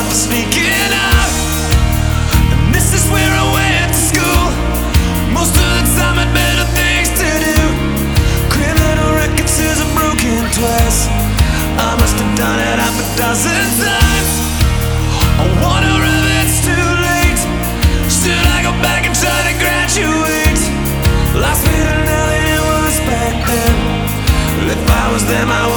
up for sneaking out. And this is where I went to school. Most of the time I'd better things to do. Criminal record says I'm broken twice. I must have done it half a dozen times. I wonder if it's too late. Should I go back and try to graduate? Lost me to nothing it was back then. Well, if I was them, I